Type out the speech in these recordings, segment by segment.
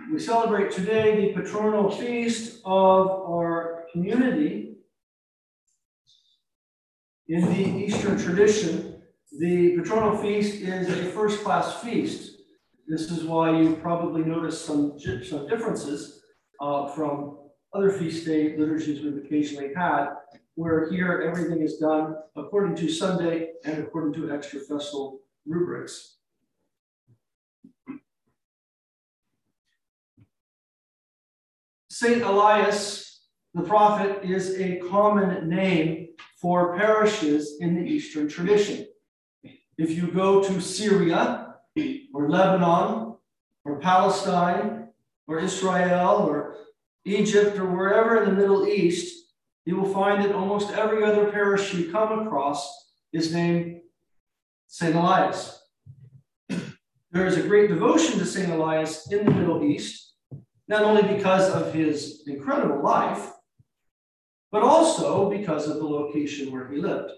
We celebrate today the patronal feast of our community. In the Eastern tradition, the patronal feast is a first-class feast. This is why you probably notice some differences from other feast day liturgies we've occasionally had, where here everything is done according to Sunday and according to extra-festal rubrics. Saint Elias, the prophet, is a common name for parishes in the Eastern tradition. If you go to Syria, or Lebanon, or Palestine, or Israel, or Egypt, or wherever in the Middle East, you will find that almost every other parish you come across is named Saint Elias. There is a great devotion to Saint Elias in the Middle East, not only because of his incredible life, but also because of the location where he lived.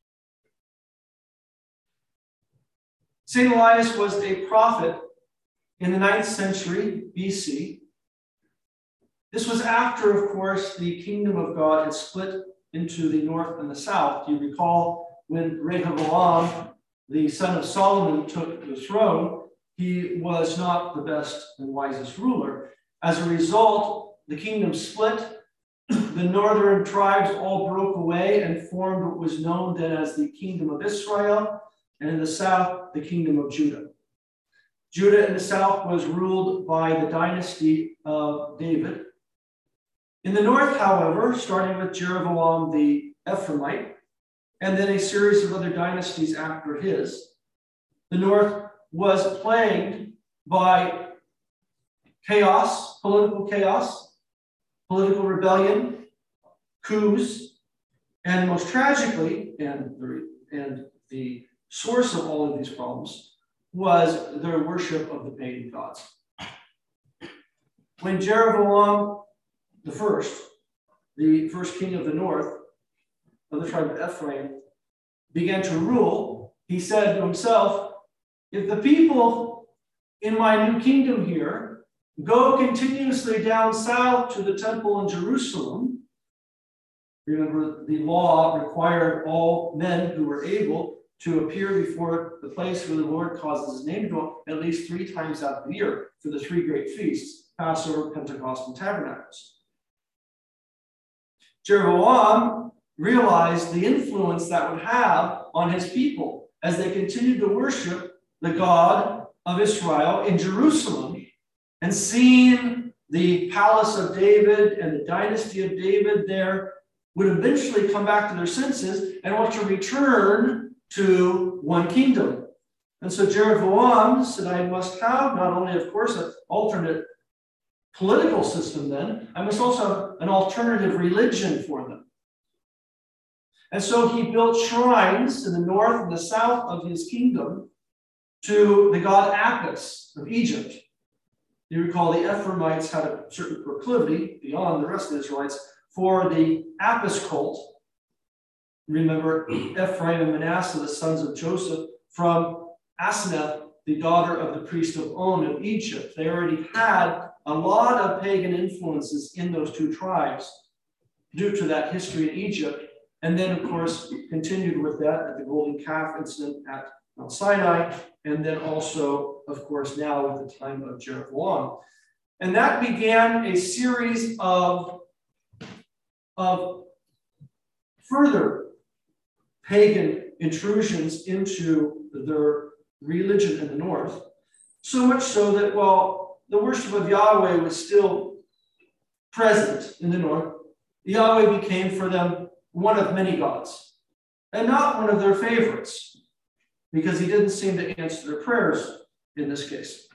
Saint Elias was a prophet in the 9th century BC. This was after, of course, the kingdom of God had split into the north and the south. You recall when Rehoboam, the son of Solomon, took the throne, he was not the best and wisest ruler. As a result, the kingdom split. The northern tribes all broke away and formed what was known then as the kingdom of Israel, and in the south, the kingdom of Judah. Judah in the south was ruled by the dynasty of David. In the north, however, starting with Jeroboam the Ephraimite, and then a series of other dynasties after his, the north was plagued by chaos, political rebellion, coups, and most tragically, and the source of all of these problems was their worship of the pagan gods. When Jeroboam the first king of the north, of the tribe of Ephraim, began to rule, he said to himself, if the people in my new kingdom here go continuously down south to the temple in Jerusalem. Remember, the law required all men who were able to appear before the place where the Lord causes his name to dwell at least 3 times out of the year for the 3 great feasts, Passover, Pentecost, and Tabernacles. Jeroboam realized the influence that would have on his people as they continued to worship the God of Israel in Jerusalem, and seeing the palace of David and the dynasty of David there would eventually come back to their senses and want to return to one kingdom. And so Jeroboam said, I must have not only, of course, an alternate political system then, I must also have an alternative religion for them. And so he built shrines in the north and the south of his kingdom to the god Apis of Egypt. You recall the Ephraimites had a certain proclivity beyond the rest of the Israelites for the Apis cult. Remember, Ephraim and Manasseh, the sons of Joseph, from Asenath, the daughter of the priest of On of Egypt. They already had a lot of pagan influences in those 2 tribes due to that history in Egypt. And then, of course, continued with that at the golden calf incident at Mount Sinai, and then also, of course, now at the time of Jeroboam. And that began a series of further pagan intrusions into their religion in the north, so much so that while the worship of Yahweh was still present in the north, Yahweh became for them one of many gods, and not one of their favorites, because he didn't seem to answer their prayers in this case.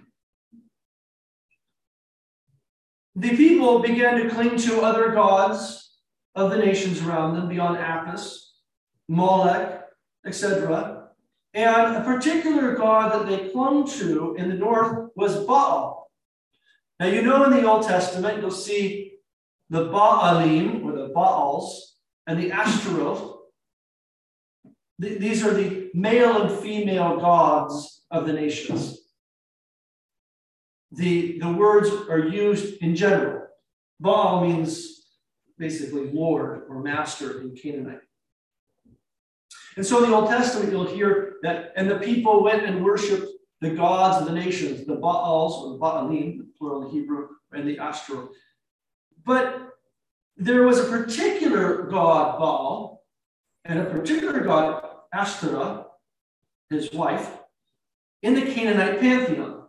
The people began to cling to other gods of the nations around them beyond Apis, Molech, etc. And a particular god that they clung to in the north was Baal. Now, you know, in the Old Testament, you'll see the Baalim, or the Baals, and the Ashtaroth. These are the male and female gods of the nations. the words are used in general. Baal means basically Lord or Master in Canaanite. And so in the Old Testament, you'll hear that, and the people went and worshiped the gods of the nations, the Baals, or Baalim, plural in Hebrew, and the Ashtoreth. But there was a particular god, Baal, and a particular god, Ashtoreth, his wife, in the Canaanite pantheon.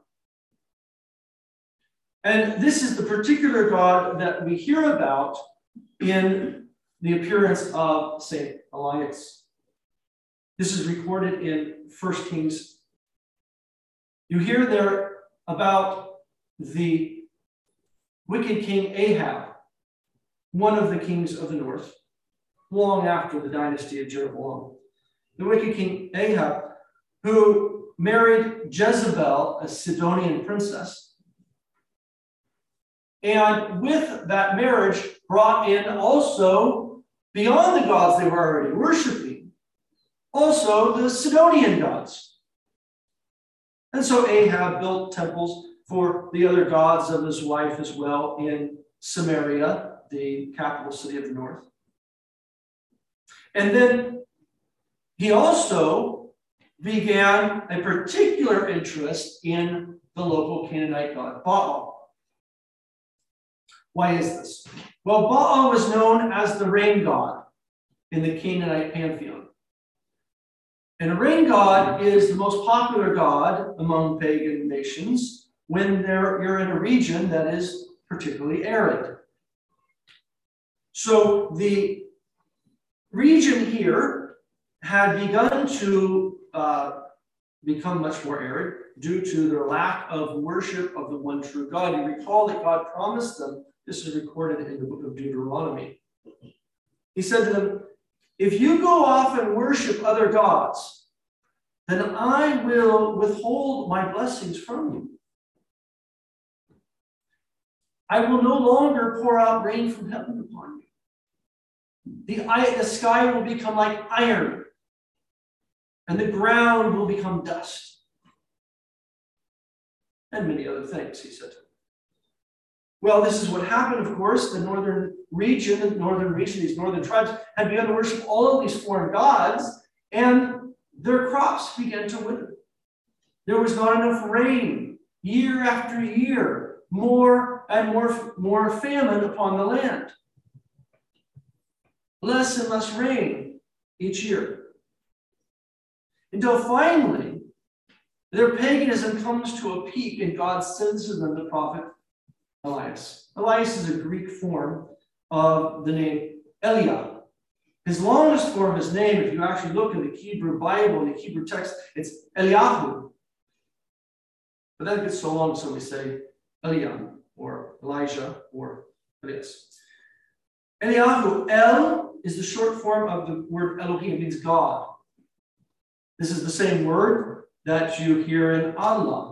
And this is the particular god that we hear about in the appearance of St. Elias. This is recorded in 1 Kings. You hear there about the wicked king Ahab, one of the kings of the north, long after the dynasty of Jeroboam. The wicked king Ahab, who married Jezebel, a Sidonian princess, and with that marriage brought in also, beyond the gods they were already worshiping, also the Sidonian gods. And so Ahab built temples for the other gods of his wife as well in Samaria, the capital city of the north. And then he also began a particular interest in the local Canaanite god Baal. Why is this? Well, Baal was known as the rain god in the Canaanite pantheon. And a rain god is the most popular god among pagan nations when you're in a region that is particularly arid. So the region here had begun to become much more arid due to their lack of worship of the one true God. You recall that God promised them, this is recorded in the book of Deuteronomy. He said to them, if you go off and worship other gods, then I will withhold my blessings from you. I will no longer pour out rain from heaven upon you. The sky will become like iron, and the ground will become dust. And many other things, he said to them. Well, this is what happened, of course. The northern region, these northern tribes, had begun to worship all of these foreign gods, and their crops began to wither. There was not enough rain year after year, more and more famine upon the land. Less and less rain each year. Until finally, their paganism comes to a peak and God sends to them the prophet Elias. Elias is a Greek form of the name Eliah. His longest form of his name, if you actually look in the Hebrew Bible, in the Hebrew text, it's Eliyahu. But that gets so long, so we say Eliam, or Elijah, or Elias. Eliyahu, El is the short form of the word Elohim, it means God. This is the same word that you hear in Allah.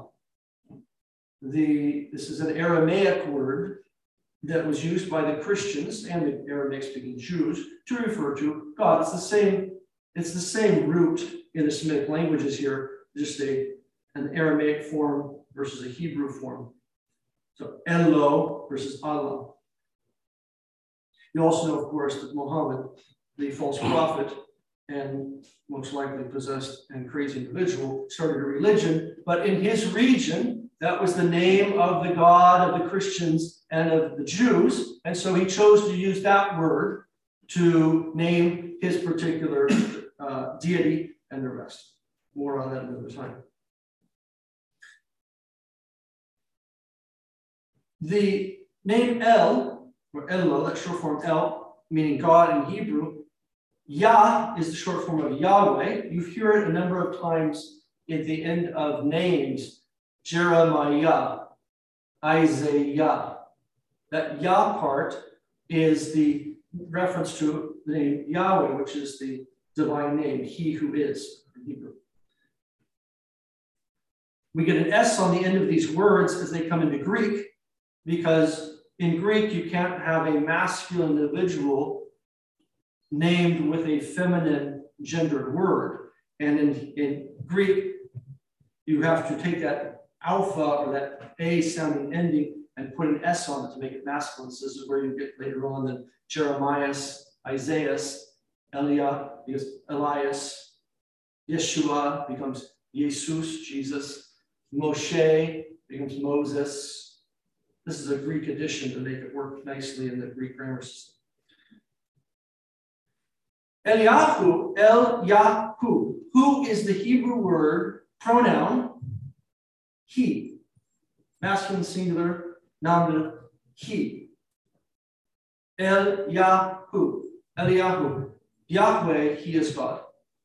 This is an Aramaic word that was used by the Christians and the Aramaic-speaking Jews to refer to God. It's the same root in the Semitic languages here, just an Aramaic form versus a Hebrew form. So Elo versus Allah. You also know, of course, that Muhammad, the false prophet and most likely possessed and crazy individual, started a religion, but in his region, that was the name of the God of the Christians and of the Jews, and so he chose to use that word to name his particular deity and the rest. More on that another time. The name El, or Elo, that short form El, meaning God in Hebrew, Yah is the short form of Yahweh. You hear it a number of times at the end of names. Jeremiah, Isaiah. That Yah part is the reference to the name Yahweh, which is the divine name, he who is in Hebrew. We get an S on the end of these words as they come into Greek, because in Greek you can't have a masculine individual named with a feminine gendered word. And in Greek, you have to take that alpha or that A sounding ending and put an S on it to make it masculine. So this is where you get later on the Jeremiah, Isaiah, Elias, Yeshua becomes Jesus, Jesus, Moshe becomes Moses. This is a Greek addition to make it work nicely in the Greek grammar system. Eliyahu, who is the Hebrew word pronoun he, masculine singular, nominative he. Eliyahu, Yahweh, he is God.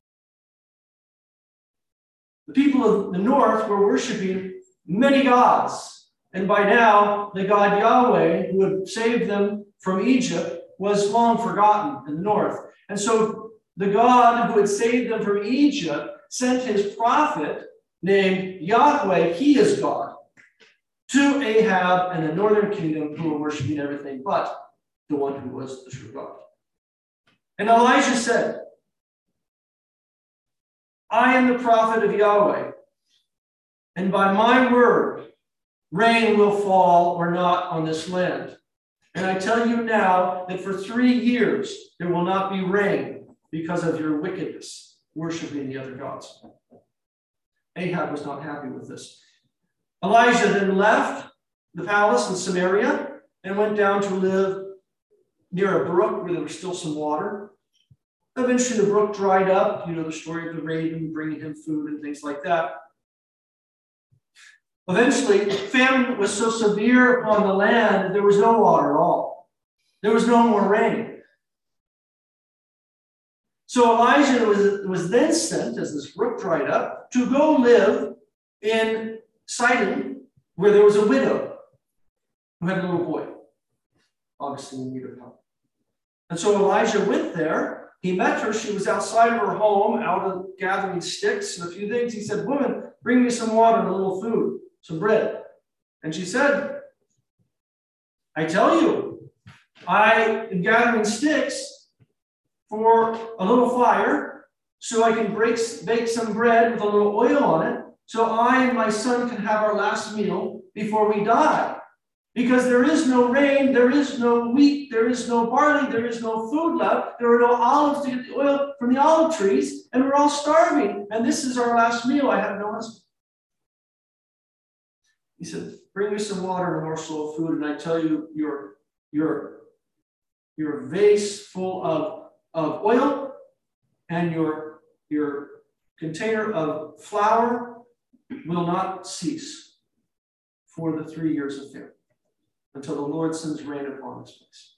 The people of the north were worshiping many gods, and by now the God Yahweh, who had saved them from Egypt, was long forgotten in the north. And so the God who had saved them from Egypt sent his prophet named Yahweh, he is God, to Ahab and the northern kingdom, who were worshiping everything but the one who was the true God. And Elijah said, I am the prophet of Yahweh, and by my word, rain will fall or not on this land. And I tell you now that for 3 years there will not be rain because of your wickedness, worshiping the other gods. Ahab was not happy with this. Elijah then left the palace in Samaria and went down to live near a brook where there was still some water. Eventually the brook dried up. You know the story of the raven bringing him food and things like that. Eventually, famine was so severe upon the land that there was no water at all. There was no more rain. So Elijah was then sent, as this brook dried up, to go live in Sidon, where there was a widow who had a little boy, obviously in need of help. And so Elijah went there. He met her. She was outside of her home, out gathering sticks and a few things. He said, woman, bring me some water and a little food, some bread. And she said, I tell you, I am gathering sticks for a little fire so I can bake some bread with a little oil on it so I and my son can have our last meal before we die. Because there is no rain, there is no wheat, there is no barley, there is no food left, there are no olives to get the oil from the olive trees, and we're all starving. And this is our last meal. I have no husband. He said, bring me some water and a morsel of food, and I tell you, your vase full of oil and your container of flour will not cease for the 3 years of famine, until the Lord sends rain upon this place.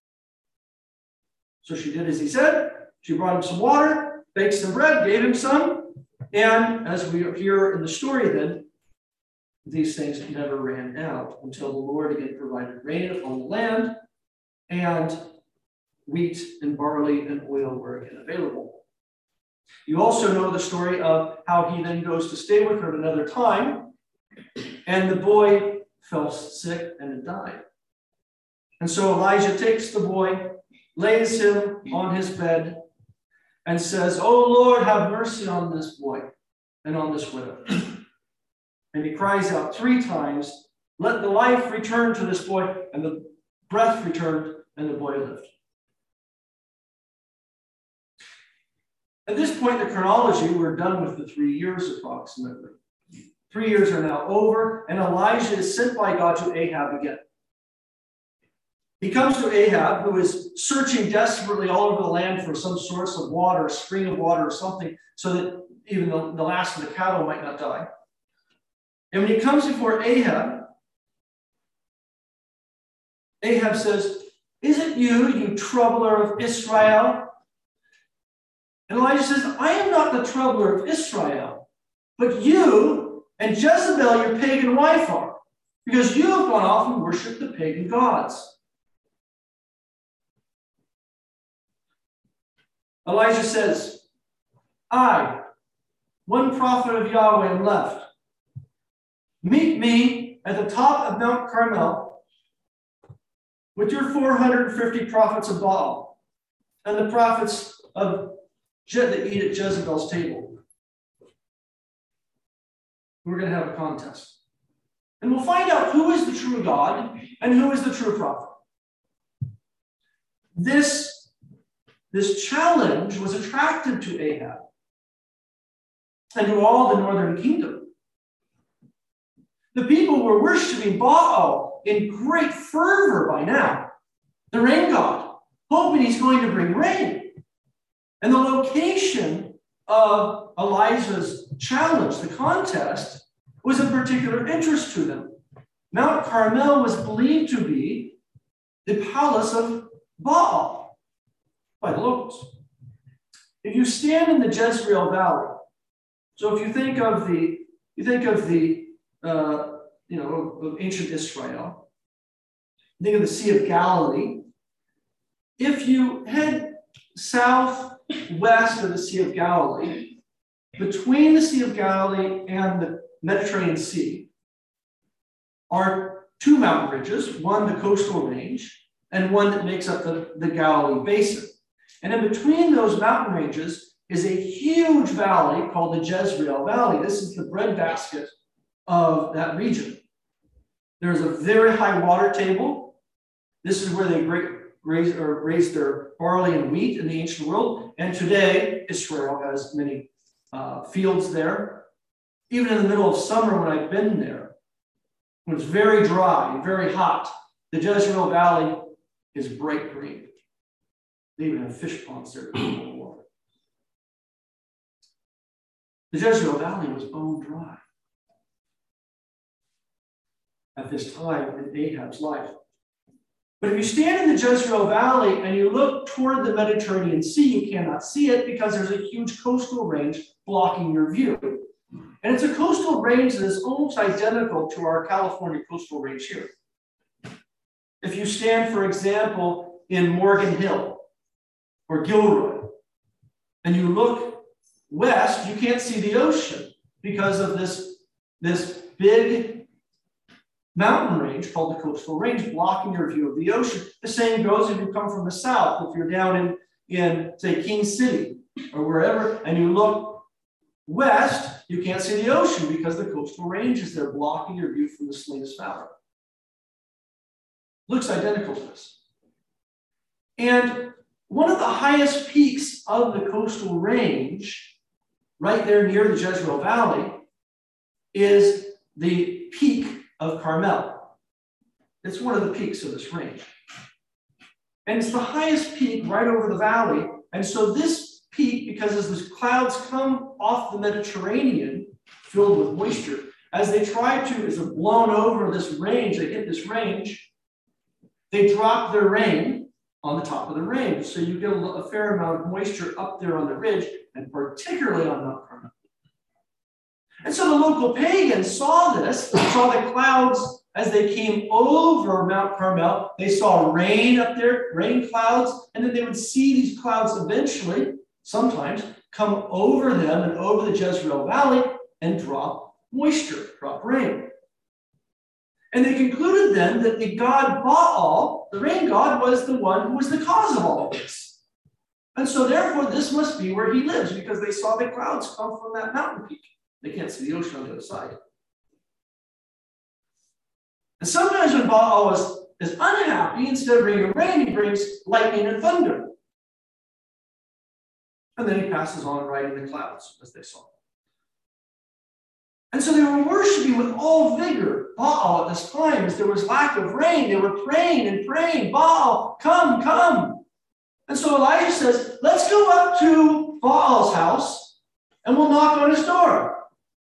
So she did as he said. She brought him some water, baked some bread, gave him some. And as we hear in the story then, these things never ran out until the Lord again provided rain upon the land, and wheat and barley and oil were again available. You also know the story of how he then goes to stay with her at another time, and the boy fell sick and died. And so Elijah takes the boy, lays him on his bed, and says, "Oh Lord, have mercy on this boy and on this widow." And he cries out 3 times, "Let the life return to this boy," and the breath returned, and the boy lived. At this point in the chronology, we're done with the 3 years approximately. 3 years are now over, and Elijah is sent by God to Ahab again. He comes to Ahab, who is searching desperately all over the land for some source of water, a spring of water or something, so that even the last of the cattle might not die. And when he comes before Ahab, Ahab says, "Is it you, you troubler of Israel?" And Elijah says, "I am not the troubler of Israel, but you and Jezebel, your pagan wife, are, because you have gone off and worshipped the pagan gods." Elijah says, "I, one prophet of Yahweh, am left. Meet me at the top of Mount Carmel with your 450 prophets of Baal and the prophets that eat at Jezebel's table. We're going to have a contest." And we'll find out who is the true God and who is the true prophet. This challenge was attractive to Ahab and to all the northern kingdom. The people were worshiping Baal in great fervor by now, the rain god, hoping he's going to bring rain. And the location of Elijah's challenge, the contest, was of particular interest to them. Mount Carmel was believed to be the palace of Baal by the locals. If you stand in the Jezreel Valley, so if you think of of ancient Israel, think of the Sea of Galilee. If you head southwest of the Sea of Galilee, between the Sea of Galilee and the Mediterranean Sea are two mountain ridges, one the coastal range and one that makes up the Galilee Basin. And in between those mountain ranges is a huge valley called the Jezreel Valley. This is the breadbasket of that region. There's a very high water table. This is where they raise their barley and wheat in the ancient world. And today, Israel has many fields there. Even in the middle of summer when I've been there, when it's very dry and very hot, the Jezreel Valley is bright green. They even have fish ponds there to keep the water. The Jezreel Valley was bone dry at this time in Ahab's life. But if you stand in the Jezreel Valley and you look toward the Mediterranean Sea, you cannot see it because there's a huge coastal range blocking your view. And it's a coastal range that is almost identical to our California coastal range here. If you stand, for example, in Morgan Hill or Gilroy, and you look west, you can't see the ocean because of this big mountain range called the coastal range blocking your view of the ocean. The same goes if you come from the south. If you're down in say, King City or wherever, and you look west, you can't see the ocean because the coastal range is there blocking your view from the Salinas Valley. Looks identical to this. And one of the highest peaks of the coastal range, right there near the Jezreel Valley, is the peak of Carmel. It's one of the peaks of this range. And it's the highest peak right over the valley. And so this peak, because as the clouds come off the Mediterranean, filled with moisture, as they're blown over this range, they hit this range, they drop their rain on the top of the range. So you get a fair amount of moisture up there on the ridge, and particularly on Mount Carmel. And so the local pagans saw this, saw the clouds as they came over Mount Carmel. They saw rain up there, rain clouds, and then they would see these clouds eventually, sometimes, come over them and over the Jezreel Valley and drop moisture, drop rain. And they concluded then that the god Baal, the rain god, was the one who was the cause of all of this. And so therefore, this must be where he lives because they saw the clouds come from that mountain peak. They can't see the ocean on the other side. And sometimes when Baal is unhappy, instead of bringing rain, he brings lightning and thunder. And then he passes on riding the clouds, as they saw. And so they were worshiping with all vigor Baal at this time. As there was lack of rain, they were praying and praying, Baal, come, come. And so Elijah says, let's go up to Baal's house and we'll knock on his door.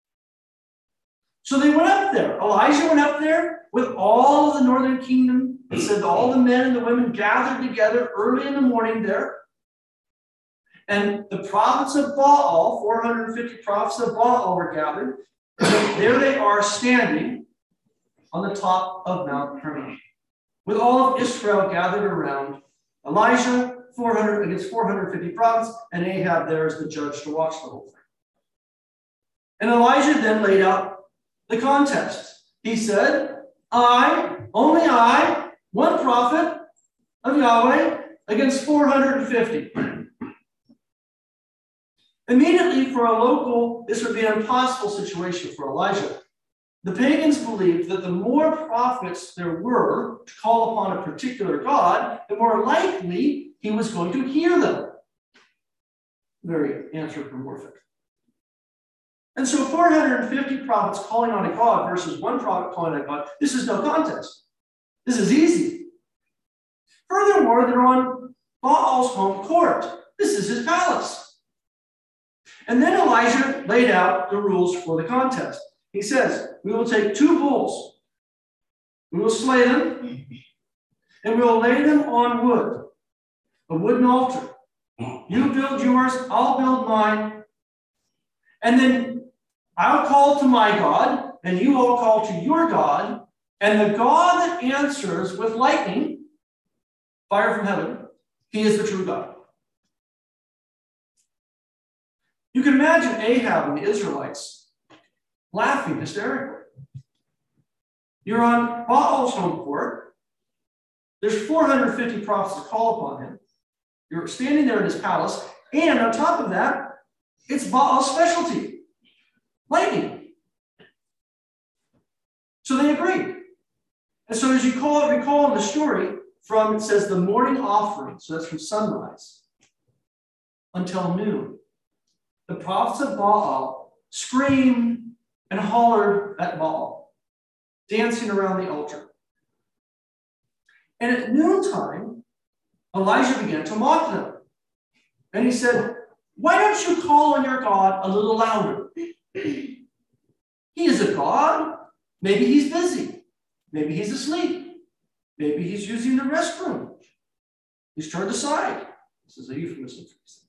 So they went up there. Elijah went up there with all of the northern kingdom. It said all the men and the women gathered together early in the morning there. And the prophets of Baal, 450 prophets of Baal were gathered. And there they are standing on the top of Mount Carmel, with all of Israel gathered around Elijah, 450 prophets, and Ahab there as the judge to watch the whole thing. And Elijah then laid out the contest. He said, only I, one prophet of Yahweh, against 450. Immediately for a local, this would be an impossible situation for Elijah. The pagans believed that the more prophets there were to call upon a particular god, the more likely he was going to hear them. Very anthropomorphic. And so 450 prophets calling on a god versus one prophet calling on a god, this is no contest. This is easy. Furthermore, they're on Baal's home court. This is his palace. And then Elijah laid out the rules for the contest. He says, we will take 2 bulls, we will slay them, and we will lay them on wood, a wooden altar. You build yours, I'll build mine. And then I'll call to my God, and you all call to your God. And the God that answers with lightning, fire from heaven, he is the true God. You can imagine Ahab and the Israelites laughing hysterically. You're on Baal's home court. There's 450 prophets to call upon him. You're standing there in his palace. And on top of that, it's Baal's specialty, lightning. So they agreed. And so as you recall in the story, it says the morning offering, so that's from sunrise until noon. The prophets of Baal screamed and hollered at Baal, dancing around the altar. And at noontime, Elijah began to mock them. And he said, why don't you call on your God a little louder? He is a God. Maybe he's busy. Maybe he's asleep. Maybe he's using the restroom. He's turned aside. This is a euphemism for these things.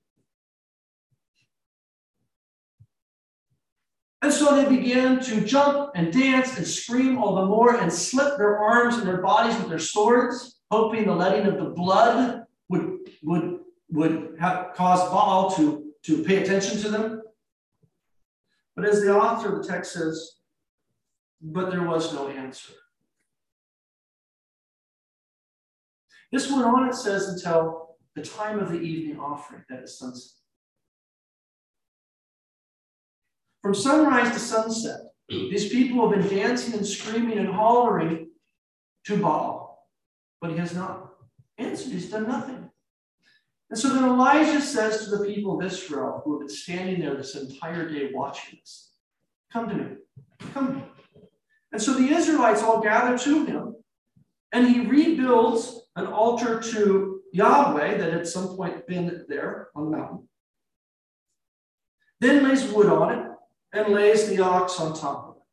And so they began to jump and dance and scream all the more and slip their arms and their bodies with their swords, hoping the letting of the blood would have caused Baal to pay attention to them. But as the author of the text says, but there was no answer. This went on, it says, until the time of the evening offering, that is sunset. From sunrise to sunset, these people have been dancing and screaming and hollering to Baal, but he has not answered. He's done nothing. And so then Elijah says to the people of Israel who have been standing there this entire day watching this, come to me, come to me. And so the Israelites all gather to him, and he rebuilds an altar to Yahweh that had at some point been there on the mountain. Then lays wood on it and lays the ox on top of it.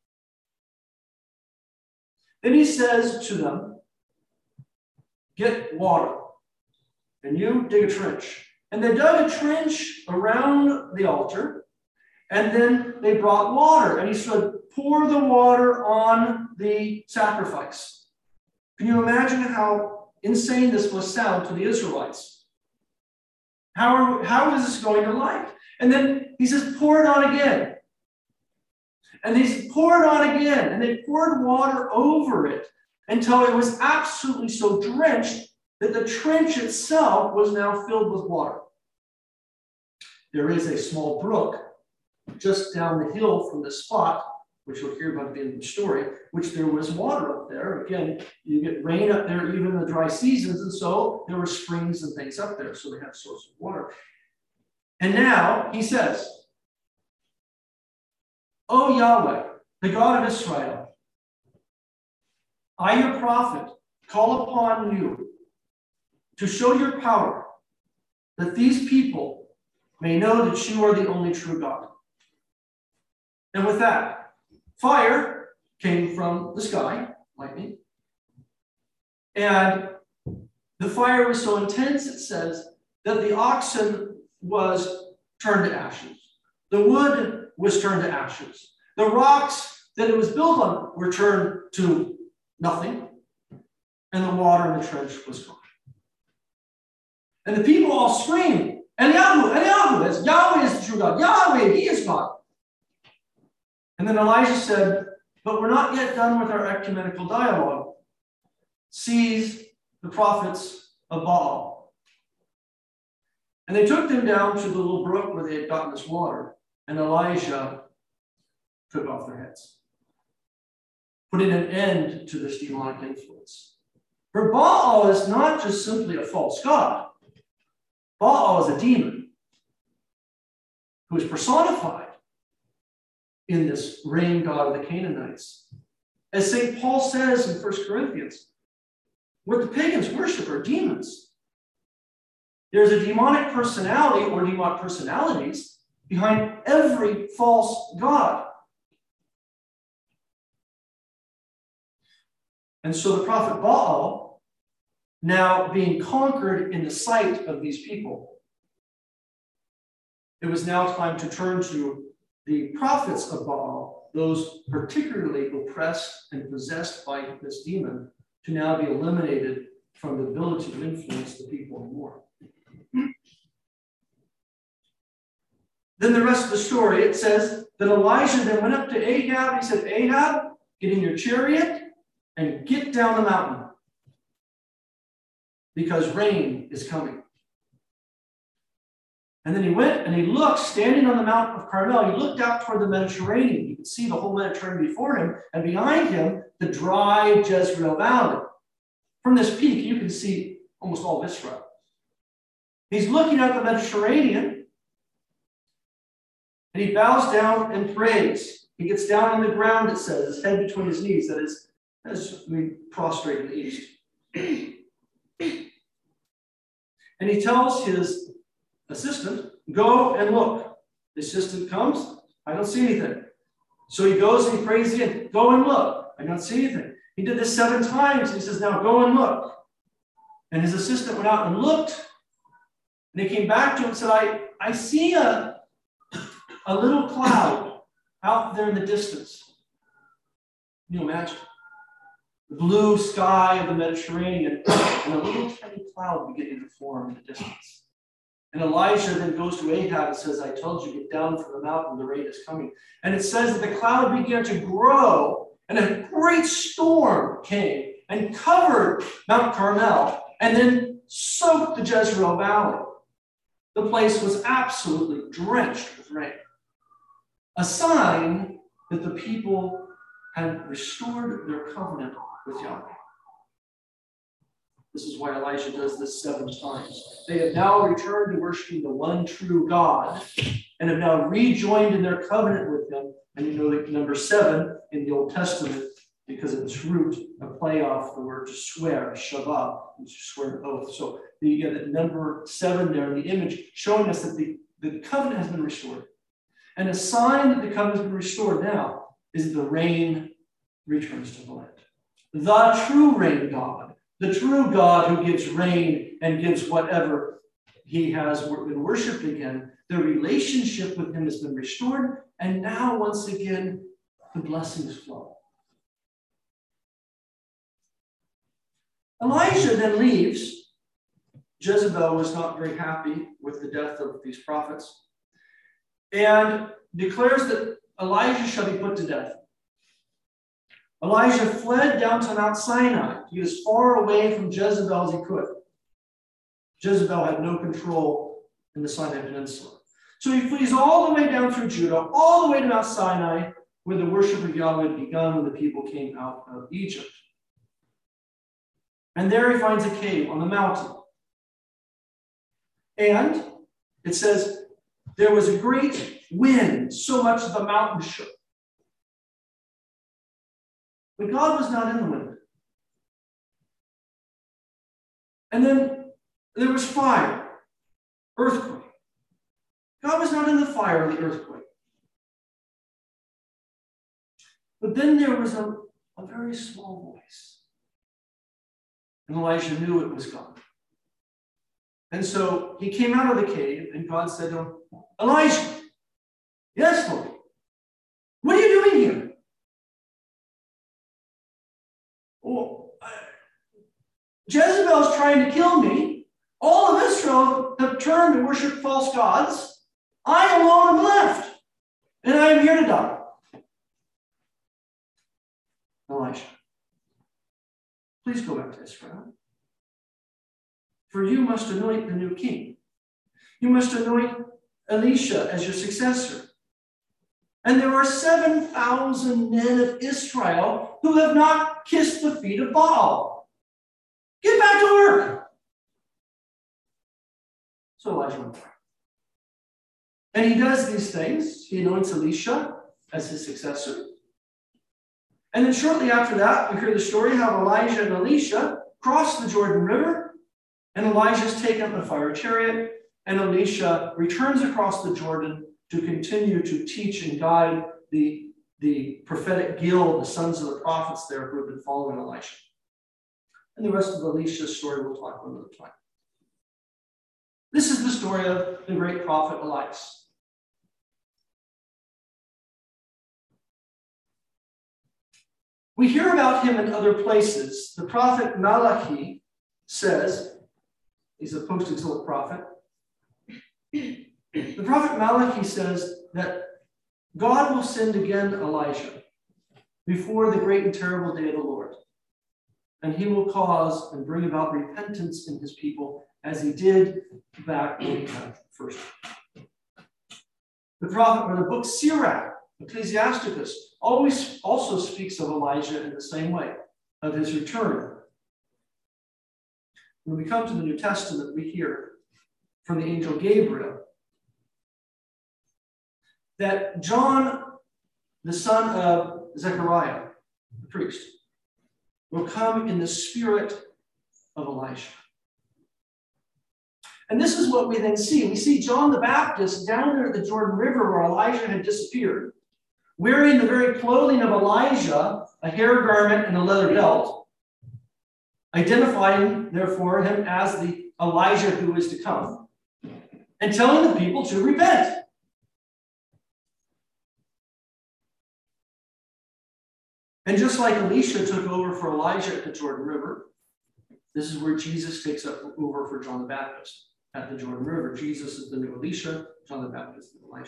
Then he says to them, get water, and you dig a trench. And they dug a trench around the altar, and then they brought water. And he said, pour the water on the sacrifice. Can you imagine how insane this must sound to the Israelites? How is this going to light? And then he says, pour it on again. And they poured it on again, and they poured water over it until it was absolutely so drenched that the trench itself was now filled with water. There is a small brook just down the hill from this spot, which you'll hear about at the end of the story, which there was water up there. Again, you get rain up there even in the dry seasons, and so there were springs and things up there, so they had a source of water. And now he says, O Yahweh, the God of Israel, I, your prophet, call upon you to show your power, that these people may know that you are the only true God. And with that, fire came from the sky, lightning, and the fire was so intense, it says, that the oxen was turned to ashes. The wood was turned to ashes. The rocks that it was built on were turned to nothing, and the water in the trench was gone. And the people all screamed, Eliyahu, Eliyahu, as Yahweh is the true God. Yahweh, he is God. And then Elijah said, but we're not yet done with our ecumenical dialogue. Seize the prophets of Baal. And they took them down to the little brook where they had gotten this water, and Elijah took off their heads. putting an end to this demonic influence. For Baal is not just simply a false god. Baal is a demon who is personified in this rain god of the Canaanites. As St. Paul says in 1 Corinthians, what the pagans worship are demons. There's a demonic personality or demonic personalities behind every false god. And so the prophet Baal, now being conquered in the sight of these people, it was now time to turn to the prophets of Baal, those particularly oppressed and possessed by this demon, to now be eliminated from the ability to influence the people more. Then the rest of the story, it says that Elijah then went up to Ahab. He said, Ahab, get in your chariot and get down the mountain, because rain is coming. And then he went and he looked, standing on the mountain of Carmel. He looked out toward the Mediterranean. You could see the whole Mediterranean before him, and behind him, the dry Jezreel Valley. From this peak, you can see almost all of Israel. He's looking at the Mediterranean, and he bows down and prays. He gets down on the ground, it says, his head between his knees, that is, as we prostrate in the east. And he tells his assistant, go and look. The assistant comes, I don't see anything. So he goes and he prays again, go and look. I don't see anything. He did this 7 times. And he says, now go and look. And his assistant went out and looked. And he came back to him and said, I see a little cloud out there in the distance. Can you imagine? The blue sky of the Mediterranean and a little tiny cloud beginning to form in the distance. And Elijah then goes to Ahab and says, I told you, get down from the mountain, the rain is coming. And it says that the cloud began to grow, and a great storm came and covered Mount Carmel and then soaked the Jezreel Valley. The place was absolutely drenched with rain. A sign that the people had restored their covenant with Yahweh. This is why Elijah does this 7 times. They have now returned to worshiping the one true God and have now rejoined in their covenant with him. And you know that number 7 in the Old Testament, because of its root, a play off the word to swear, shavah, which is swear an oath. So you get that number 7 there in the image, showing us that the covenant has been restored. And a sign that the covenant has been restored now is that the rain returns to the land. The true rain God, the true God who gives rain and gives whatever he has been worshipped again, the relationship with him has been restored, and now once again, the blessings flow. Elijah then leaves. Jezebel was not very happy with the death of these prophets and declares that Elijah shall be put to death. Elijah fled down to Mount Sinai to get as far away from Jezebel as he could. Jezebel had no control in the Sinai Peninsula. So he flees all the way down through Judah, all the way to Mount Sinai, where the worship of Yahweh had begun when the people came out of Egypt. And there he finds a cave on the mountain. And it says, there was a great wind, so much that the mountain shook. But God was not in the wind. And then there was fire, earthquake. God was not in the fire or the earthquake. But then there was a very small voice. And Elijah knew it was God. And so he came out of the cave, and God said to him, Elijah, yes, Lord, what are you doing here? Well, Jezebel's trying to kill me. All of Israel have turned to worship false gods. I alone am left, and I am here to die. Elijah, please go back to Israel. For you must anoint the new king. You must anoint Elisha as your successor. And there are 7,000 men of Israel who have not kissed the feet of Baal. Get back to work. So Elijah went back. And he does these things. He anoints Elisha as his successor. And then shortly after that, we hear the story how Elijah and Elisha cross the Jordan River, and Elijah is taken up in a fire chariot, and Elisha returns across the Jordan to continue to teach and guide the prophetic guild, the sons of the prophets there who have been following Elisha. And the rest of Elisha's story we'll talk about another time. This is the story of the great prophet Elias. We hear about him in other places. The prophet Malachi says, he's a post-exilic prophet. The prophet Malachi says that God will send again Elijah before the great and terrible day of the Lord. And he will cause and bring about repentance in his people as he did back when he had first. The prophet, or the book Sirach, Ecclesiasticus, always also speaks of Elijah in the same way, of his return. When we come to the New Testament, we hear from the angel Gabriel that John, the son of Zechariah, the priest, will come in the spirit of Elijah. And this is what we then see. We see John the Baptist down there at the Jordan River where Elijah had disappeared, wearing the very clothing of Elijah, a hair garment and a leather belt, identifying, therefore, him as the Elijah who is to come, and telling the people to repent. And just like Elisha took over for Elijah at the Jordan River, this is where Jesus takes over for John the Baptist at the Jordan River. Jesus is the new Elisha, John the Baptist is Elijah.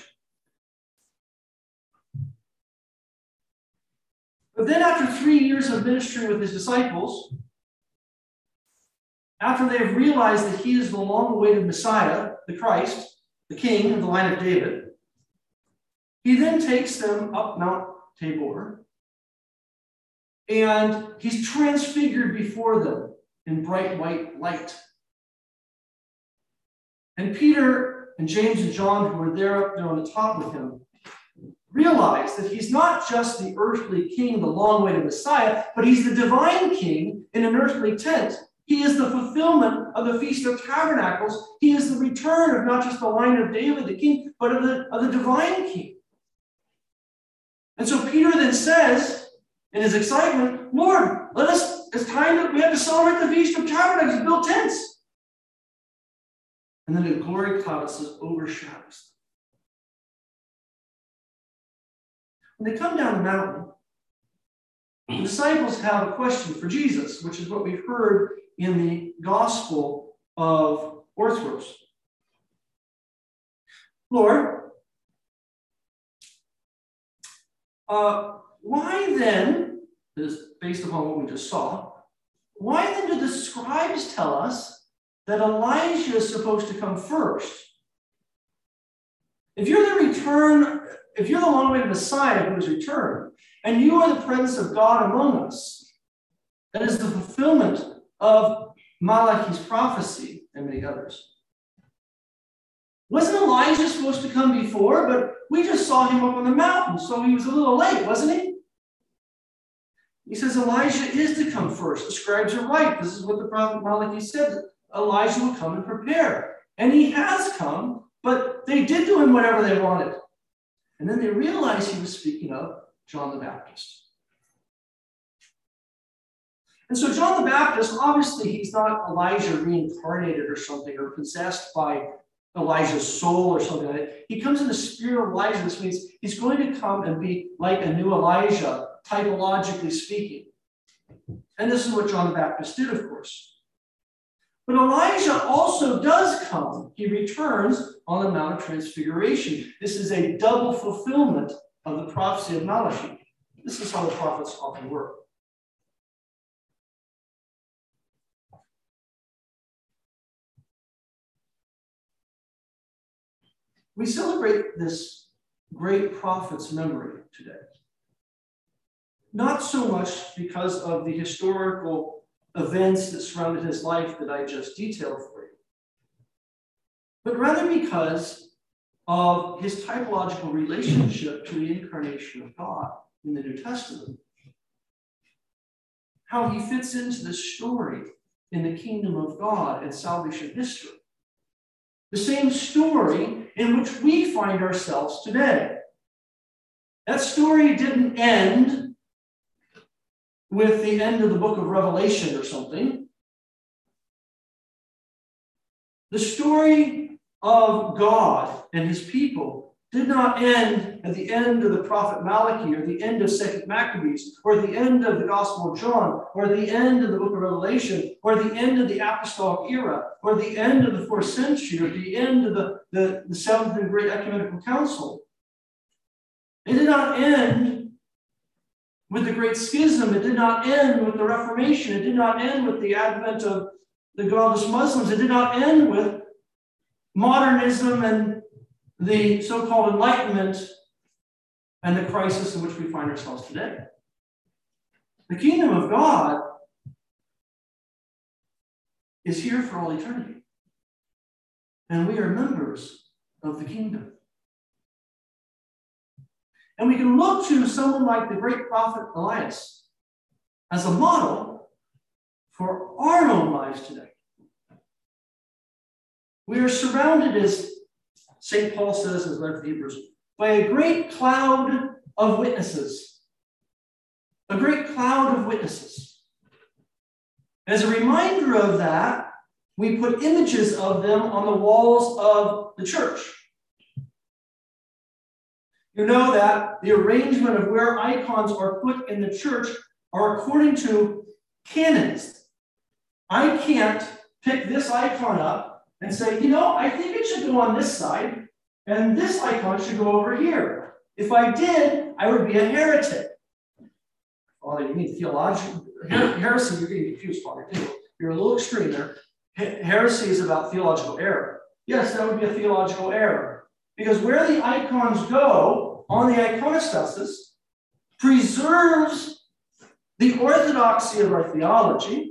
But then after 3 years of ministry with his disciples, after they have realized that he is the long-awaited Messiah, the Christ, the King of the line of David, he then takes them up Mount Tabor, and he's transfigured before them in bright white light. And Peter and James and John, who were there up there on the top with him, realize that he's not just the earthly king, the long-awaited Messiah, but he's the divine king in an earthly tent. He is the fulfillment of the Feast of Tabernacles. He is the return of not just the line of David, the king, but of the divine king. And so Peter then says, in his excitement, Lord, it's time that we have to celebrate the Feast of Tabernacles and build tents. And then a glory cloud says overshadows. When they come down the mountain, the disciples have a question for Jesus, which is what we've heard in the Gospel of Orthros. Lord, why then, based upon what we just saw, why then do the scribes tell us that Elijah is supposed to come first? If you're the long-awaited Messiah who has returned, and you are the presence of God among us, that is the fulfillment of Malachi's prophecy and many others. Wasn't Elijah supposed to come before? But we just saw him up on the mountain, so he was a little late, wasn't he? He says Elijah is to come first. The scribes are right. This is what the prophet Malachi said, that Elijah will come and prepare. And he has come, but they did to him whatever they wanted. And then they realized he was speaking of John the Baptist. And so John the Baptist, obviously he's not Elijah reincarnated or something, or possessed by Elijah's soul or something like that. He comes in the spirit of Elijah. This means he's going to come and be like a new Elijah, typologically speaking. And this is what John the Baptist did, of course. But Elijah also does come. He returns on the Mount of Transfiguration. This is a double fulfillment of the prophecy of Malachi. This is how the prophets often work. We celebrate this great prophet's memory today. Not so much because of the historical events that surrounded his life that I just detailed for you, but rather because of his typological relationship to the incarnation of God in the New Testament. How he fits into the story in the kingdom of God and salvation history. The same story in which we find ourselves today. That story didn't end with the end of the book of Revelation or something. The story of God and his people did not end at the end of the prophet Malachi, or the end of 2 Maccabees, or the end of the Gospel of John, or the end of the book of Revelation, or the end of the apostolic era, or the end of the 4th century, or the end of the Seventh and Great Ecumenical Council. It did not end with the Great Schism. It did not end with the Reformation. It did not end with the advent of the godless Muslims. It did not end with modernism and the so-called Enlightenment and the crisis in which we find ourselves today. The kingdom of God is here for all eternity. And we are members of the kingdom. And we can look to someone like the great prophet Elias as a model for our own lives today. We are surrounded, as St. Paul says in his letter to the Hebrews, by a great cloud of witnesses. A great cloud of witnesses. As a reminder of that, we put images of them on the walls of the church. You know that the arrangement of where icons are put in the church are according to canons. I can't pick this icon up and say, I think it should go on this side, and this icon should go over here. If I did, I would be a heretic. Father, you mean theological? Heresy, you're getting confused, Father, too. You're a little extreme there. Heresy is about theological error. Yes, that would be a theological error. Because where the icons go on the iconostasis preserves the orthodoxy of our theology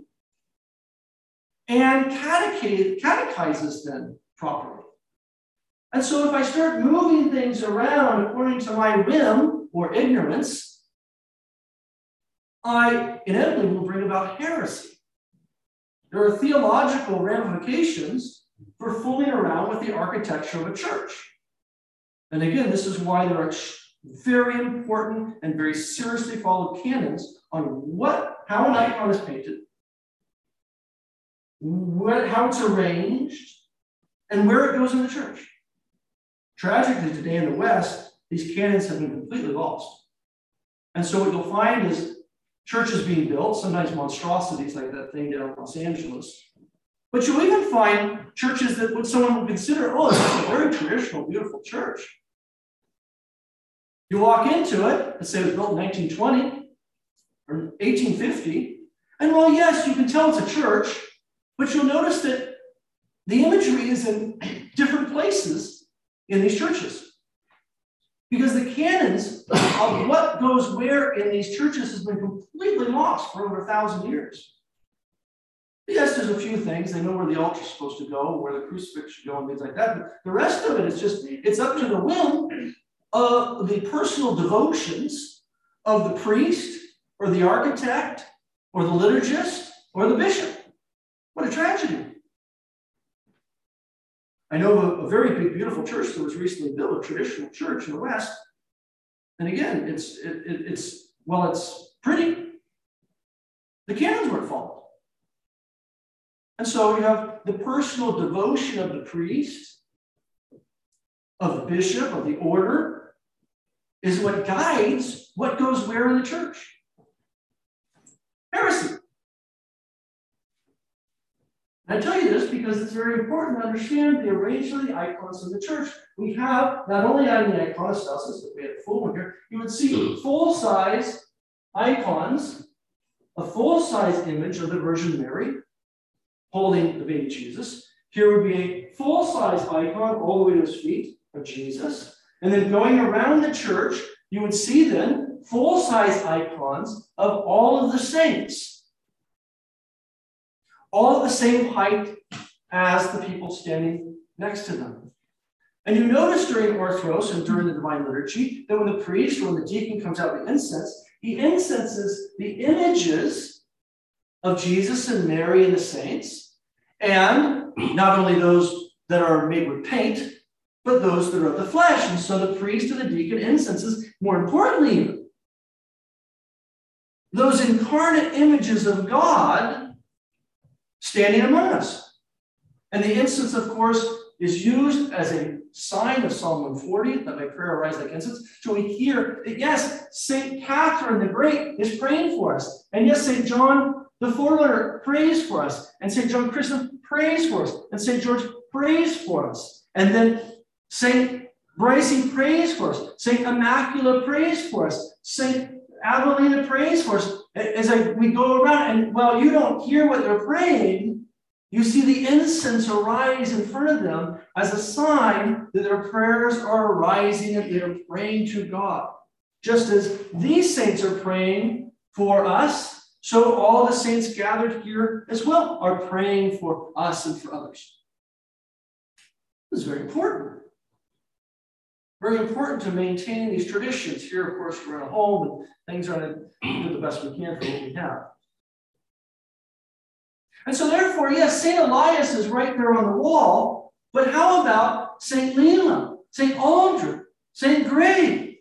and catechizes them properly. And so if I start moving things around according to my whim or ignorance, I inevitably will bring about heresy. There are theological ramifications for fooling around with the architecture of a church. And again, this is why there are very important and very seriously followed canons on how an icon is painted, how it's arranged, and where it goes in the church. Tragically, today in the West, these canons have been completely lost. And so what you'll find is churches being built, sometimes monstrosities like that thing down in Los Angeles. But you'll even find churches that what someone would consider, this is a very traditional, beautiful church. You walk into it, let's say it was built in 1920 or 1850, and while yes, you can tell it's a church, but you'll notice that the imagery is in different places in these churches. Because the canons of what goes where in these churches has been completely lost for over 1,000 years. Yes, there's a few things. They know where the altar is supposed to go, where the crucifix should go, and things like that. But the rest of it is it's up to the whim of the personal devotions of the priest, or the architect, or the liturgist, or the bishop. What a tragedy. I know of a very big, beautiful church that was recently built, a traditional church in the West. And again, it's pretty. The canons weren't followed. And so you have the personal devotion of the priest, of the bishop, of the order, is what guides what goes where in the church. Heresy. And I tell you this because it's very important to understand the arrangement of the icons in the church. We have, not only on the iconostasis, but we had a full one here, you would see full-size icons, a full-size image of the Virgin Mary holding the baby Jesus. Here would be a full-size icon all the way to his feet of Jesus. And then going around the church, you would see then full-size icons of all of the saints. All of the same height as the people standing next to them. And you notice during Orthros and during the Divine Liturgy that when the priest or when the deacon comes out with incense, he incenses the images of Jesus and Mary and the saints, and not only those that are made with paint, but those that are of the flesh. And so the priest or the deacon incenses, more importantly, those incarnate images of God standing among us. And the incense, of course, is used as a sign of Psalm 140, that my prayer arise like incense. So we hear that, yes, St. Catherine the Great is praying for us. And yes, St. John the Forerunner prays for us. And St. John Chrysostom prays for us. And St. George prays for us. And then St. Bryce prays for us. St. Immaculata prays for us. St. Adelina prays for us. As we go around, and while you don't hear what they're praying, you see the incense arise in front of them as a sign that their prayers are arising and they're praying to God. Just as these saints are praying for us, so all the saints gathered here as well are praying for us and for others. This is very important. Very important to maintain these traditions. Here, of course, we're in a home and things are to do the best we can for what we have. And so therefore, yes, St. Elias is right there on the wall, but how about St. Leila, St. Aldred, St. Gray?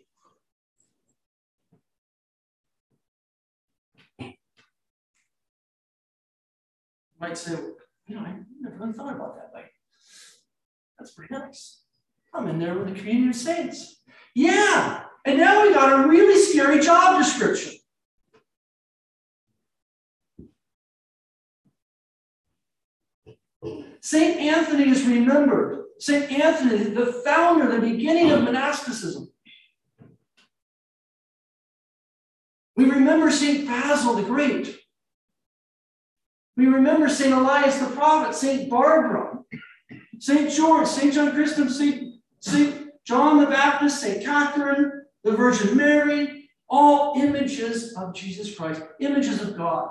You might say, I never really thought about that way. That's pretty nice. I'm in there with the community of saints. Yeah, and now we got a really scary job description. St. Anthony is remembered. St. Anthony, the founder, the beginning of monasticism. We remember St. Basil the Great. We remember St. Elias the Prophet, St. Barbara, St. George, St. John Chrysostom, St. John the Baptist, St. Catherine, the Virgin Mary, all images of Jesus Christ, images of God.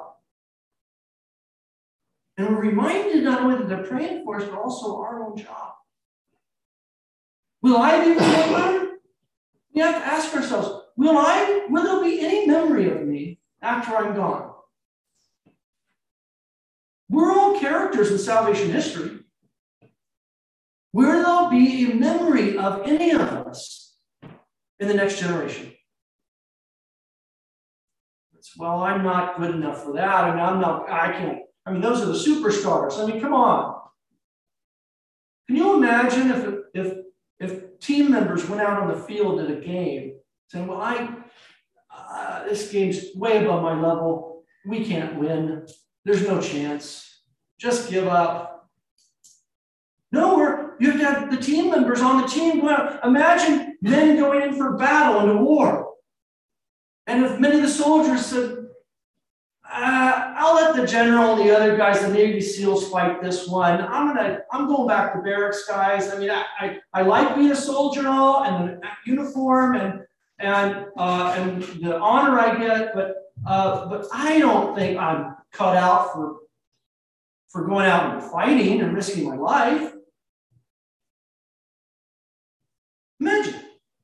And we're reminded not only that they're praying for us, but also our own job. Will I be remembered? We have to ask ourselves, will there be any memory of me after I'm gone? We're all characters in salvation history. Will there be a memory of any of us in the next generation? Well, I'm not good enough for that. I can't. Those are the superstars. Come on. Can you imagine if team members went out on the field at a game saying, well, this game's way above my level. We can't win. There's no chance. Just give up. No, you have to have the team members on the team go out. Imagine men going in for battle into war. And if many of the soldiers said, I'll let the general and the other guys, the Navy SEALs, fight this one. I'm going back to barracks, guys. I like being a soldier and all, and the uniform and the honor I get, but I don't think I'm cut out for going out and fighting and risking my life. Imagine.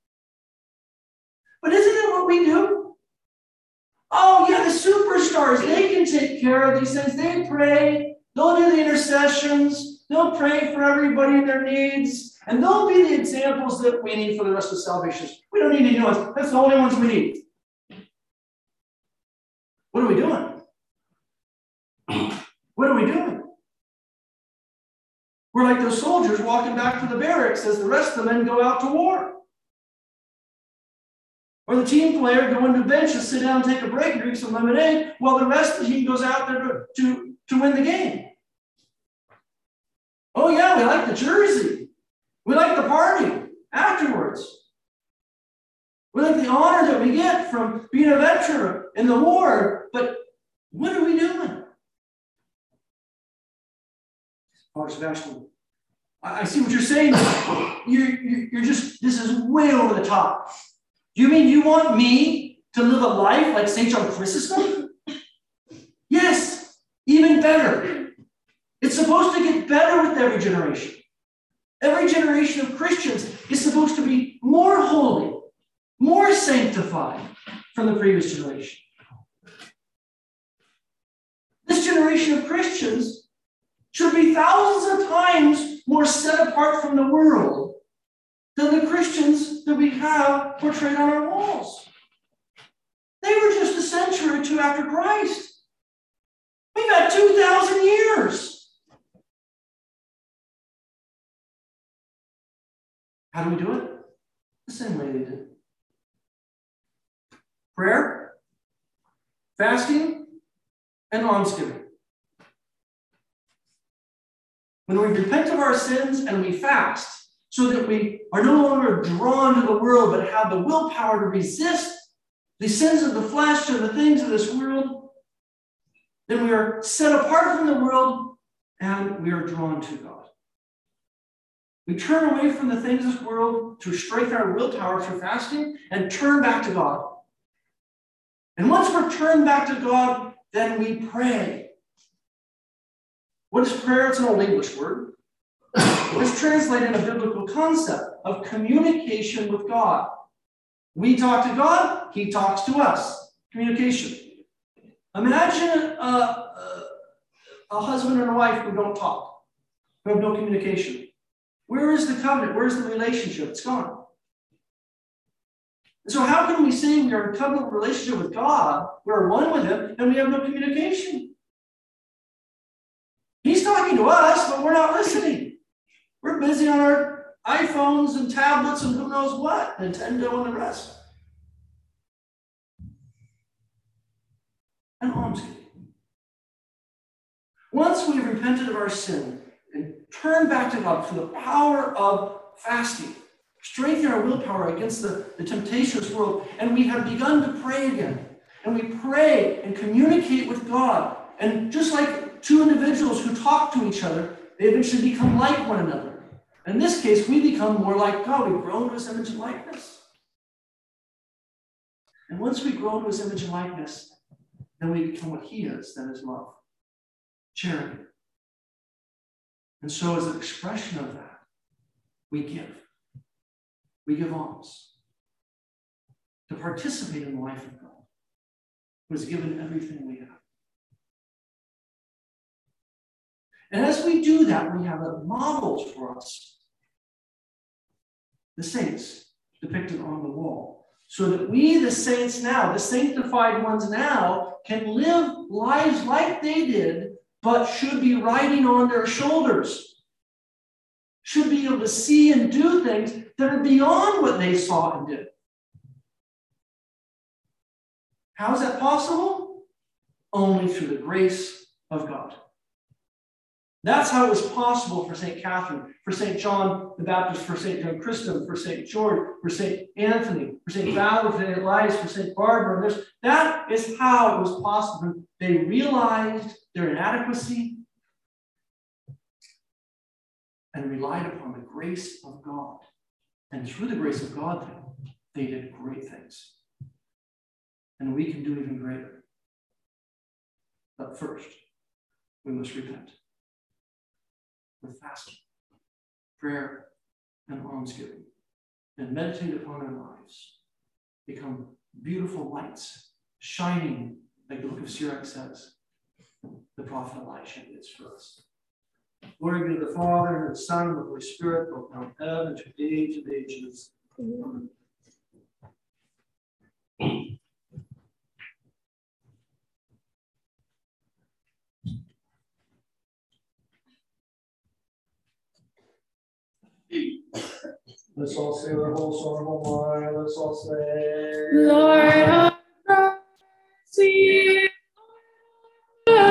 But isn't it what we do? Oh, yeah, the superstars, they can take care of these things. They pray. They'll do the intercessions. They'll pray for everybody and their needs. And they'll be the examples that we need for the rest of salvation. We don't need any new ones. That's the only ones we need. What are we doing? What are we doing? We're like those soldiers walking back to the barracks as the rest of the men go out to war. Or the team player going to the bench and sit down and take a break and drink some lemonade while the rest of the team goes out there to win the game. Oh, yeah, we like the jersey. We like the party afterwards. We like the honor that we get from being a veteran in the war. But what are we doing? Father Sebastian I see what you're saying. You're just, this is way over the top. Do you mean you want me to live a life like St. John Chrysostom? Yes, even better. It's supposed to get better with every generation. Every generation of Christians is supposed to be more holy, more sanctified from the previous generation. This generation of Christians should be thousands of times more set apart from the world than the Christians that we have portrayed on our walls. They were just a century or two after Christ. We've had 2,000 years. How do we do it? The same way they did. Prayer, fasting, and almsgiving. When we repent of our sins and we fast, so that we are no longer drawn to the world, but have the willpower to resist the sins of the flesh and the things of this world, then we are set apart from the world and we are drawn to God. We turn away from the things of this world to strengthen our willpower through fasting and turn back to God. And once we're turned back to God, then we pray. What is prayer? It's an old English word. It's translated a biblical concept of communication with God. We talk to God, He talks to us. Communication. Imagine a husband and a wife who don't talk, who have no communication. Where is the covenant? Where is the relationship? It's gone. And so how can we say we are in covenant relationship with God, we're one with Him, and we have no communication? He's talking to us, but we're not listening. We're busy on our iPhones and tablets and who knows what, Nintendo and the rest. And almsgiving. Once we have repented of our sin and turned back to God through the power of fasting, strengthen our willpower against the temptation of this world, and we have begun to pray again. And we pray and communicate with God. And just like two individuals who talk to each other, they eventually become like one another. In this case, we become more like God. We grow into His image and likeness. And once we grow into His image and likeness, then we become what He is, that is love, charity. And so as an expression of that, we give. We give alms to participate in the life of God, who has given everything we have. And as we do that, we have a model for us, the saints depicted on the wall, so that we, the saints now, the sanctified ones now, can live lives like they did, but should be riding on their shoulders, should be able to see and do things that are beyond what they saw and did. How is that possible? Only through the grace of God. That's how it was possible for St. Catherine, for St. John the Baptist, for St. John Chrysostom, for St. George, for St. Anthony, for St. Valerie, for St. Elias, for St. Barbara. That is how it was possible. They realized their inadequacy and relied upon the grace of God. And through the grace of God, they did great things. And we can do even greater. But first, we must repent. With fasting, prayer, and almsgiving, and meditate upon our lives, become beautiful lights, shining, like the book of Sirach says, the prophet Elisha is for us. Glory be to the Father, and the Son, and the Holy Spirit, both now and ever, and to the age of ages. Amen. Let's all say with our whole soul and whole mind. Let's all say, Lord, have mercy